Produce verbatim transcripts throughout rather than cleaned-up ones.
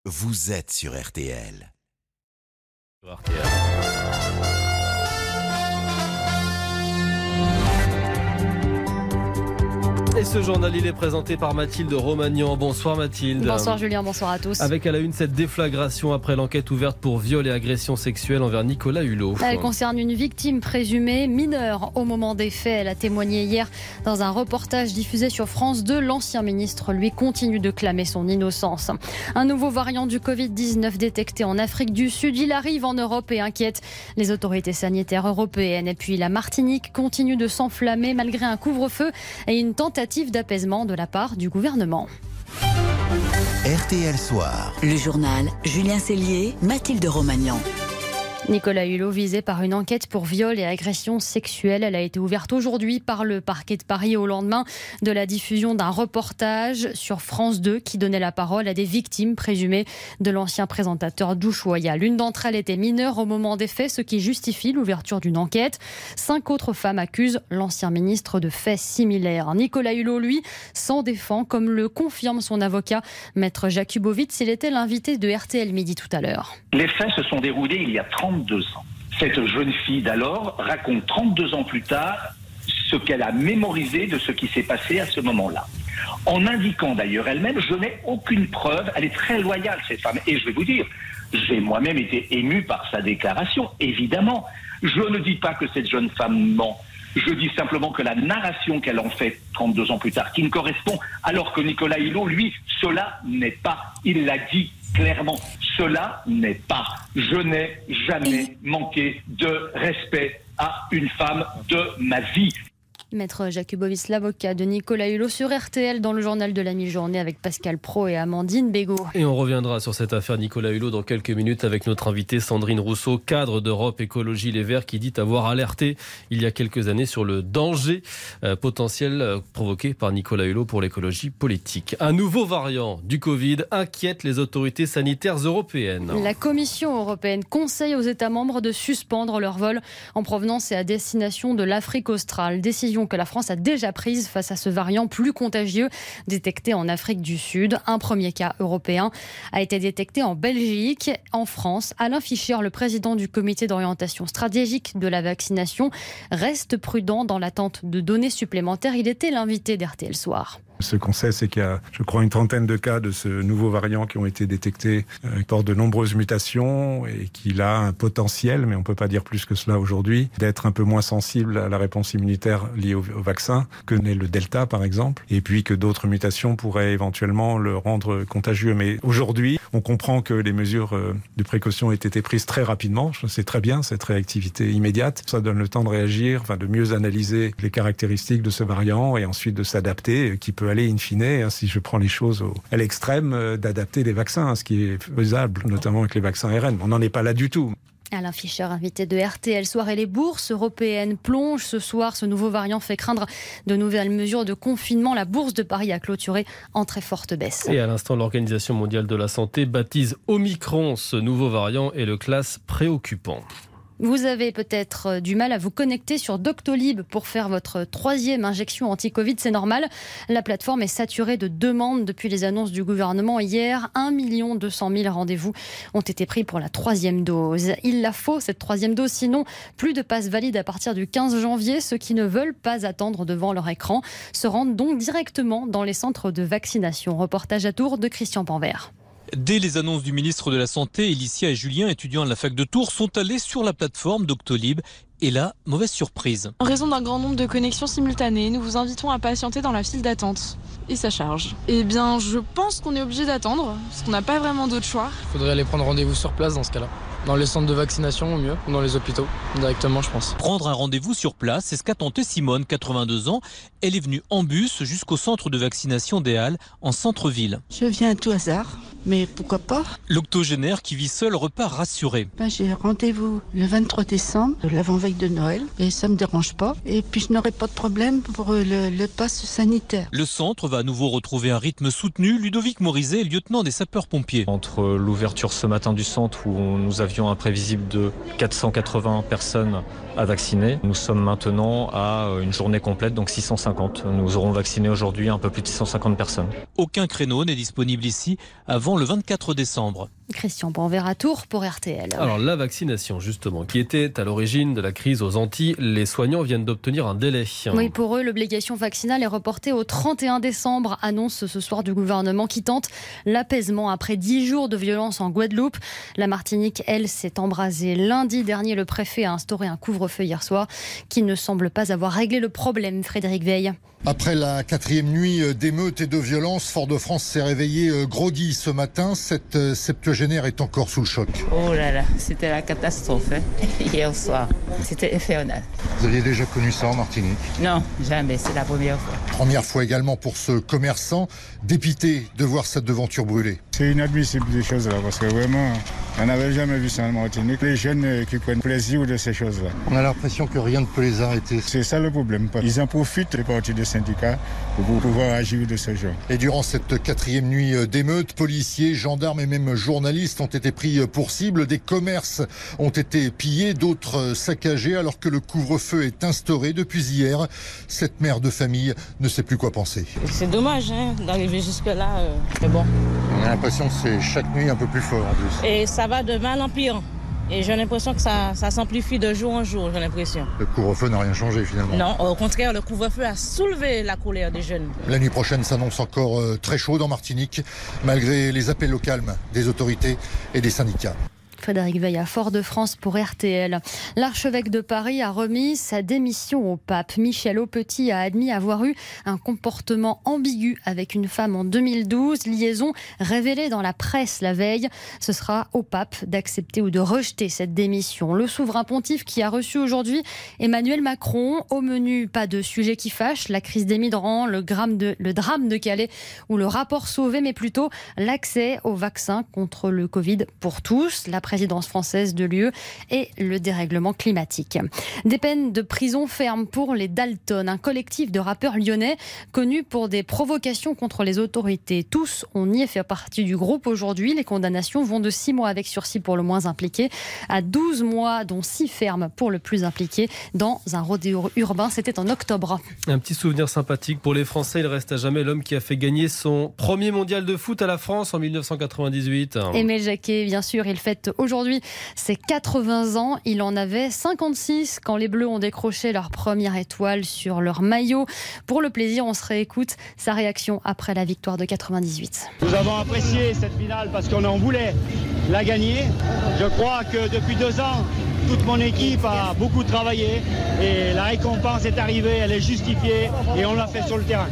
Vous êtes sur R T L. R T L. Et ce journal, il est présenté par Mathilde Romagnan. Bonsoir Mathilde. Bonsoir Julien, bonsoir à tous. Avec à la une cette déflagration après l'enquête ouverte pour viol et agression sexuelle envers Nicolas Hulot. Elle concerne une victime présumée mineure au moment des faits. Elle a témoigné hier dans un reportage diffusé sur France deux. L'ancien ministre, lui, continue de clamer son innocence. Un nouveau variant du covid dix-neuf détecté en Afrique du Sud. Il arrive en Europe et inquiète les autorités sanitaires européennes. Et puis la Martinique continue de s'enflammer malgré un couvre-feu et une tentative d'apaisement de la part du gouvernement. R T L Soir. Le journal Julien Cellier, Mathilde Romagnan. Nicolas Hulot visé par une enquête pour viol et agression sexuelle. Elle a été ouverte aujourd'hui par le parquet de Paris au lendemain de la diffusion d'un reportage sur France deux qui donnait la parole à des victimes présumées de l'ancien présentateur d'Ushuaïa. L'une d'entre elles était mineure au moment des faits, ce qui justifie l'ouverture d'une enquête. Cinq autres femmes accusent l'ancien ministre de faits similaires. Nicolas Hulot, lui, s'en défend, comme le confirme son avocat, Maître Jakubowicz. Il était l'invité de R T L Midi tout à l'heure. Les faits se sont déroulés il y a trente-deux ans. Cette jeune fille d'alors raconte trente-deux ans plus tard ce qu'elle a mémorisé de ce qui s'est passé à ce moment-là. En indiquant d'ailleurs elle-même, je n'ai aucune preuve, elle est très loyale cette femme. Et je vais vous dire, j'ai moi-même été ému par sa déclaration, évidemment. Je ne dis pas que cette jeune femme ment. Je dis simplement que la narration qu'elle en fait trente-deux ans plus tard, qui ne correspond, alors que Nicolas Hulot, lui, cela n'est pas. Il l'a dit clairement, cela n'est pas. Je n'ai jamais manqué de respect à une femme de ma vie. Maître Jakubowicz, l'avocat de Nicolas Hulot sur R T L dans le journal de la mi-journée avec Pascal Praud et Amandine Bégaud. Et on reviendra sur cette affaire Nicolas Hulot dans quelques minutes avec notre invitée Sandrine Rousseau, cadre d'Europe Écologie Les Verts, qui dit avoir alerté il y a quelques années sur le danger euh, potentiel euh, provoqué par Nicolas Hulot pour l'écologie politique. Un nouveau variant du Covid inquiète les autorités sanitaires européennes. La Commission européenne conseille aux États membres de suspendre leurs vols en provenance et à destination de l'Afrique australe. Décision que la France a déjà prise face à ce variant plus contagieux détecté en Afrique du Sud. Un premier cas européen a été détecté en Belgique. En France, Alain Fischer, le président du comité d'orientation stratégique de la vaccination, reste prudent dans l'attente de données supplémentaires. Il était l'invité d'R T L Soir. Ce qu'on sait, c'est qu'il y a, je crois, une trentaine de cas de ce nouveau variant qui ont été détectés, euh, qui portent de nombreuses mutations et qu'il a un potentiel, mais on ne peut pas dire plus que cela aujourd'hui, d'être un peu moins sensible à la réponse immunitaire liée au, au vaccin que n'est le Delta, par exemple, et puis que d'autres mutations pourraient éventuellement le rendre contagieux. Mais aujourd'hui, on comprend que les mesures de précaution ont été prises très rapidement. C'est très bien, cette réactivité immédiate. Ça donne le temps de réagir, enfin, de mieux analyser les caractéristiques de ce variant et ensuite de s'adapter, qui peut aller in fine, si je prends les choses au, à l'extrême, d'adapter les vaccins, ce qui est faisable, notamment avec les vaccins R N. On n'en est pas là du tout. Alain Fischer, invité de R T L Soir. Et les bourses européennes plongent ce soir. Ce nouveau variant fait craindre de nouvelles mesures de confinement. La bourse de Paris a clôturé en très forte baisse. Et à l'instant, l'Organisation mondiale de la santé baptise Omicron ce nouveau variant et le classe préoccupant. Vous avez peut-être du mal à vous connecter sur Doctolib pour faire votre troisième injection anti-Covid, c'est normal. La plateforme est saturée de demandes depuis les annonces du gouvernement hier. un million deux cent mille rendez-vous ont été pris pour la troisième dose. Il la faut, cette troisième dose, sinon plus de passes valides à partir du quinze janvier. Ceux qui ne veulent pas attendre devant leur écran se rendent donc directement dans les centres de vaccination. Reportage à Tours de Christian Panvert. Dès les annonces du ministre de la Santé, Elicia et Julien, étudiants à la fac de Tours, sont allés sur la plateforme Doctolib. Et là, mauvaise surprise. En raison d'un grand nombre de connexions simultanées, nous vous invitons à patienter dans la file d'attente. Et ça charge. Eh bien, je pense qu'on est obligé d'attendre, parce qu'on n'a pas vraiment d'autre choix. Il faudrait aller prendre rendez-vous sur place dans ce cas-là. Dans les centres de vaccination au mieux, ou dans les hôpitaux, directement je pense. Prendre un rendez-vous sur place, c'est ce qu'a tenté Simone, quatre-vingt-deux ans. Elle est venue en bus jusqu'au centre de vaccination des Halles, en centre-ville. Je viens à tout hasard, mais pourquoi pas? L'octogénaire qui vit seul repart rassuré. Ben, j'ai rendez-vous le vingt-trois décembre, l'avant-veille veille de Noël et ça me dérange pas. Et puis je n'aurai pas de problème pour le, le pass sanitaire. Le centre va à nouveau retrouver un rythme soutenu. Ludovic Morizet, lieutenant des sapeurs-pompiers. Entre l'ouverture ce matin du centre où nous avions un prévisible de quatre cent quatre-vingts personnes à vacciner, nous sommes maintenant à une journée complète, donc six cent cinquante. Nous aurons vacciné aujourd'hui un peu plus de six cent cinquante personnes. Aucun créneau n'est disponible ici avant le vingt-quatre décembre. Christian Banvert à Tours pour R T L. Alors la vaccination justement, qui était à l'origine de la crise aux Antilles, les soignants viennent d'obtenir un délai. Oui, pour eux, l'obligation vaccinale est reportée au trente et un décembre, annonce ce soir du gouvernement qui tente l'apaisement après dix jours de violence en Guadeloupe. La Martinique, elle, s'est embrasée lundi dernier. Le préfet a instauré un couvre-feu hier soir qui ne semble pas avoir réglé le problème. Frédéric Veil. Après la quatrième nuit d'émeutes et de violence, Fort-de-France s'est réveillé groggy ce matin. Cette septuagénaire est encore sous le choc. Oh là là, c'était la catastrophe hein, hier soir. C'était infernal. Vous aviez déjà connu ça en Martinique? Non, jamais, c'est la première fois. Première fois également pour ce commerçant, dépité de voir sa devanture brûler. C'est inadmissible des choses là, parce que vraiment, on n'avait jamais vu ça en Martinique. Les jeunes qui prennent plaisir de ces choses-là. On a l'impression que rien ne peut les arrêter. C'est ça le problème. Ils en profitent, les partis des syndicats, pour pouvoir agir de ce genre. Et durant cette quatrième nuit d'émeutes, policiers, gendarmes et même journalistes ont été pris pour cible. Des commerces ont été pillés, d'autres saccagés, alors que le couvre-feu est instauré depuis hier. Cette mère de famille ne sait plus quoi penser. C'est dommage hein, d'arriver jusque-là, euh, mais bon. On a l'impression que c'est chaque nuit un peu plus fort en plus. Et ça va de mal en pire. Et j'ai l'impression que ça, ça s'amplifie de jour en jour, j'ai l'impression. Le couvre-feu n'a rien changé finalement. Non, au contraire, le couvre-feu a soulevé la colère des jeunes. La nuit prochaine s'annonce encore euh, très chaude en Martinique, malgré les appels au calme des autorités et des syndicats. Frédéric Veil à Fort-de-France pour R T L. L'archevêque de Paris a remis sa démission au pape. Michel Aupetit a admis avoir eu un comportement ambigu avec une femme en deux mille douze, liaison révélée dans la presse la veille. Ce sera au pape d'accepter ou de rejeter cette démission. Le souverain pontife qui a reçu aujourd'hui Emmanuel Macron. Au menu, pas de sujet qui fâche, la crise des migrants, le, de, le drame de Calais ou le rapport Sauvé, mais plutôt l'accès au vaccin contre le Covid pour tous. La présidence française de l'U E et le dérèglement climatique. Des peines de prison ferme pour les Dalton, un collectif de rappeurs lyonnais connu pour des provocations contre les autorités. Tous ont nié faire partie du groupe aujourd'hui. Les condamnations vont de six mois avec sursis pour le moins impliqué à douze mois, dont six fermes pour le plus impliqué dans un rodéo urbain. C'était en octobre. Un petit souvenir sympathique pour les Français. Il reste à jamais l'homme qui a fait gagner son premier mondial de foot à la France en mille neuf cent quatre-vingt-dix-huit. Émile Jacquet, bien sûr, il fête aujourd'hui ses quatre-vingts ans. Il en avait cinquante-six quand les Bleus ont décroché leur première étoile sur leur maillot. Pour le plaisir, on se réécoute sa réaction après la victoire de quatre-vingt-dix-huit. Nous avons apprécié cette finale parce qu'on en voulait la gagner. Je crois que depuis deux ans, toute mon équipe a beaucoup travaillé et la récompense est arrivée, elle est justifiée et on l'a fait sur le terrain.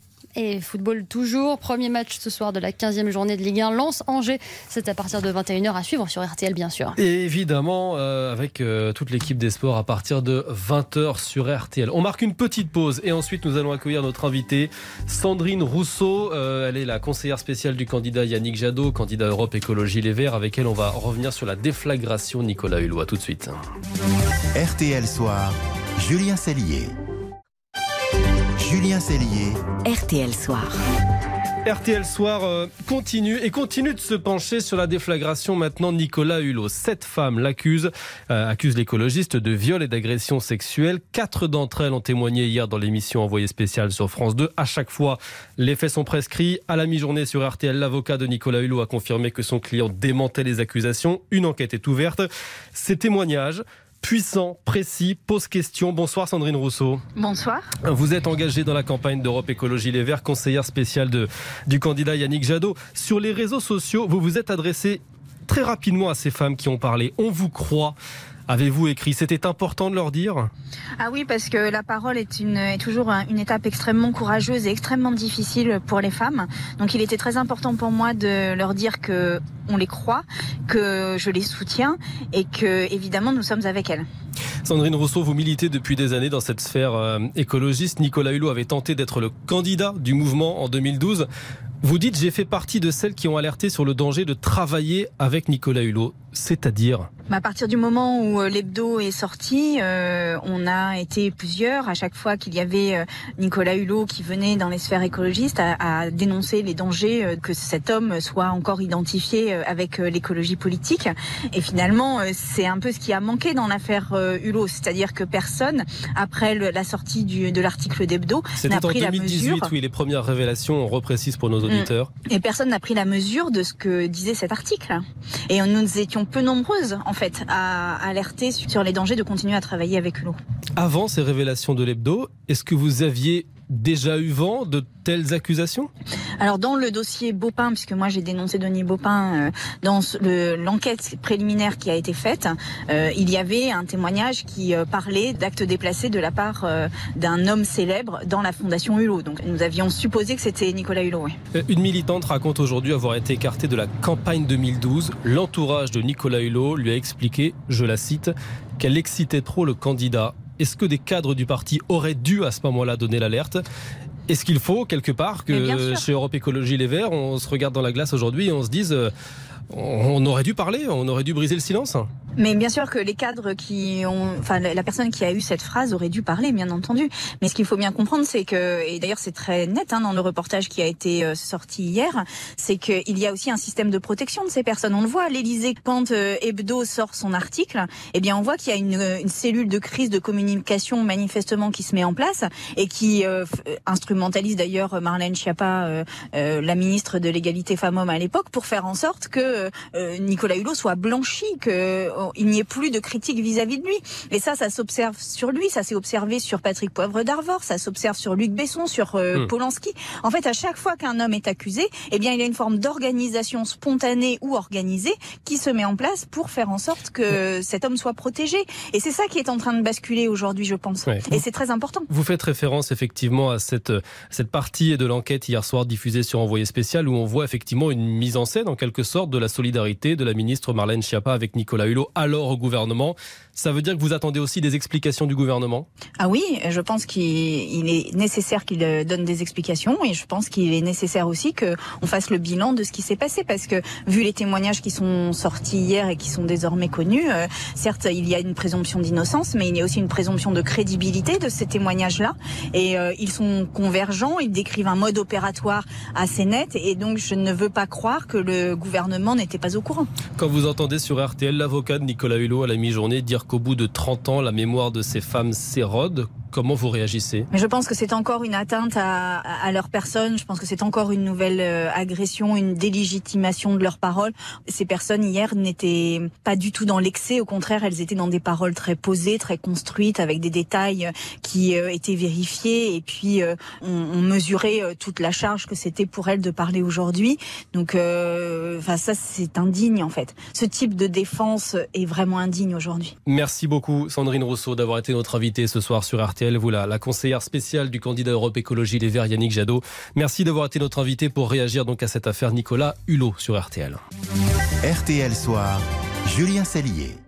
Et football toujours, premier match ce soir de la quinzième journée de Ligue un, Lens-Angers, c'est à partir de vingt et une heures à suivre sur R T L bien sûr. Et évidemment euh, avec euh, toute l'équipe des sports à partir de vingt heures sur R T L. On marque une petite pause et ensuite nous allons accueillir notre invitée Sandrine Rousseau. Euh, elle est la conseillère spéciale du candidat Yannick Jadot, candidat Europe Écologie Les Verts. Avec elle on va revenir sur la déflagration Nicolas Hulot. À tout de suite. R T L Soir, Julien Cellier. Julien Cellier. R T L Soir. R T L Soir euh, continue et continue de se pencher sur la déflagration maintenant Nicolas Hulot. Sept femmes l'accusent, euh, accusent l'écologiste de viol et d'agression sexuelle. Quatre d'entre elles ont témoigné hier dans l'émission Envoyé spécial sur France deux. À chaque fois, les faits sont prescrits. À la mi-journée sur R T L, l'avocat de Nicolas Hulot a confirmé que son client démentait les accusations. Une enquête est ouverte. Ces témoignages puissant, précis, pose question. Bonsoir Sandrine Rousseau. Bonsoir. Vous êtes engagée dans la campagne d'Europe Écologie Les Verts, conseillère spéciale de, du candidat Yannick Jadot. Sur les réseaux sociaux, vous vous êtes adressée très rapidement à ces femmes qui ont parlé. On vous croit. Avez-vous écrit? C'était important de leur dire? Ah oui, parce que la parole est, une, est toujours une étape extrêmement courageuse et extrêmement difficile pour les femmes. Donc il était très important pour moi de leur dire que on les croit, que je les soutiens et que évidemment nous sommes avec elles. Sandrine Rousseau, vous militez depuis des années dans cette sphère euh, écologiste. Nicolas Hulot avait tenté d'être le candidat du mouvement en deux mille douze. Vous dites, j'ai fait partie de celles qui ont alerté sur le danger de travailler avec Nicolas Hulot. C'est-à-dire ? À partir du moment où l'hebdo est sorti, euh, on a été plusieurs, à chaque fois qu'il y avait euh, Nicolas Hulot qui venait dans les sphères écologistes à, à dénoncer les dangers euh, que cet homme soit encore identifié euh, avec euh, l'écologie politique. Et finalement, euh, c'est un peu ce qui a manqué dans l'affaire euh, Hulot, c'est-à-dire que personne, après le, la sortie du, de l'article d'hebdo, n'a pris la mesure. C'était en deux mille dix-huit, oui, les premières révélations, on reprécise pour nos auditeurs. Et personne n'a pris la mesure de ce que disait cet article. Et nous étions peu nombreuses, en fait, à alerter sur les dangers de continuer à travailler avec Hulot. Avant ces révélations de l'hebdo, est-ce que vous aviez déjà eu vent de telles accusations ? Alors dans le dossier Baupin, puisque moi j'ai dénoncé Denis Baupin, euh, dans le, l'enquête préliminaire qui a été faite, euh, il y avait un témoignage qui euh, parlait d'actes déplacés de la part euh, d'un homme célèbre dans la fondation Hulot. Donc nous avions supposé que c'était Nicolas Hulot. Oui. Une militante raconte aujourd'hui avoir été écartée de la campagne deux mille douze. L'entourage de Nicolas Hulot lui a expliqué, je la cite, qu'elle excitait trop le candidat. Est-ce que des cadres du parti auraient dû à ce moment-là donner l'alerte ? Est-ce qu'il faut quelque part que chez Europe Écologie Les Verts, on se regarde dans la glace aujourd'hui et on se dise euh, on aurait dû parler, on aurait dû briser le silence ? Mais bien sûr que les cadres qui ont, enfin la personne qui a eu cette phrase aurait dû parler, bien entendu. Mais ce qu'il faut bien comprendre, c'est que, et d'ailleurs c'est très net hein, dans le reportage qui a été euh, sorti hier, c'est qu'il y a aussi un système de protection de ces personnes. On le voit à l'Élysée quand euh, Hebdo sort son article, eh bien on voit qu'il y a une, une cellule de crise de communication manifestement qui se met en place et qui euh, instrumentalise d'ailleurs Marlène Schiappa, euh, euh, la ministre de l'égalité femmes-hommes à l'époque, pour faire en sorte que euh, Nicolas Hulot soit blanchi, que euh, il n'y ait plus de critiques vis-à-vis de lui. Et ça, ça s'observe sur lui, ça s'est observé sur Patrick Poivre d'Arvor, ça s'observe sur Luc Besson, sur euh, mmh. Polanski. En fait, à chaque fois qu'un homme est accusé, eh bien, il y a une forme d'organisation spontanée ou organisée qui se met en place pour faire en sorte que mmh. cet homme soit protégé. Et c'est ça qui est en train de basculer aujourd'hui, je pense. Ouais. Et c'est très important. Vous faites référence effectivement à cette, cette partie de l'enquête hier soir diffusée sur Envoyé spécial où on voit effectivement une mise en scène en quelque sorte de la solidarité de la ministre Marlène Schiappa avec Nicolas Hulot alors au gouvernement. Ça veut dire que vous attendez aussi des explications du gouvernement ? Ah oui, je pense qu'il est nécessaire qu'il donne des explications et je pense qu'il est nécessaire aussi qu'on fasse le bilan de ce qui s'est passé parce que vu les témoignages qui sont sortis hier et qui sont désormais connus, euh, certes il y a une présomption d'innocence mais il y a aussi une présomption de crédibilité de ces témoignages-là et euh, ils sont convergents, ils décrivent un mode opératoire assez net et donc je ne veux pas croire que le gouvernement n'était pas au courant. Quand vous entendez sur R T L l'avocat de Nicolas Hulot à la mi-journée dire qu'au bout de trente ans, la mémoire de ces femmes s'érode, comment vous réagissez ? Mais je pense que c'est encore une atteinte à, à leur personne. Je pense que c'est encore une nouvelle euh, agression, une délégitimation de leurs paroles. Ces personnes hier n'étaient pas du tout dans l'excès. Au contraire, elles étaient dans des paroles très posées, très construites, avec des détails qui euh, étaient vérifiés. Et puis, euh, on, on mesurait euh, toute la charge que c'était pour elles de parler aujourd'hui. Donc, euh, enfin, ça, c'est indigne en fait. Ce type de défense est vraiment indigne aujourd'hui. Merci beaucoup Sandrine Rousseau d'avoir été notre invitée ce soir sur R T L. Vous, la, la conseillère spéciale du candidat Europe Écologie Les Verts, Yannick Jadot. Merci d'avoir été notre invitée pour réagir donc à cette affaire Nicolas Hulot sur R T L. R T L Soir, Julien Cellier.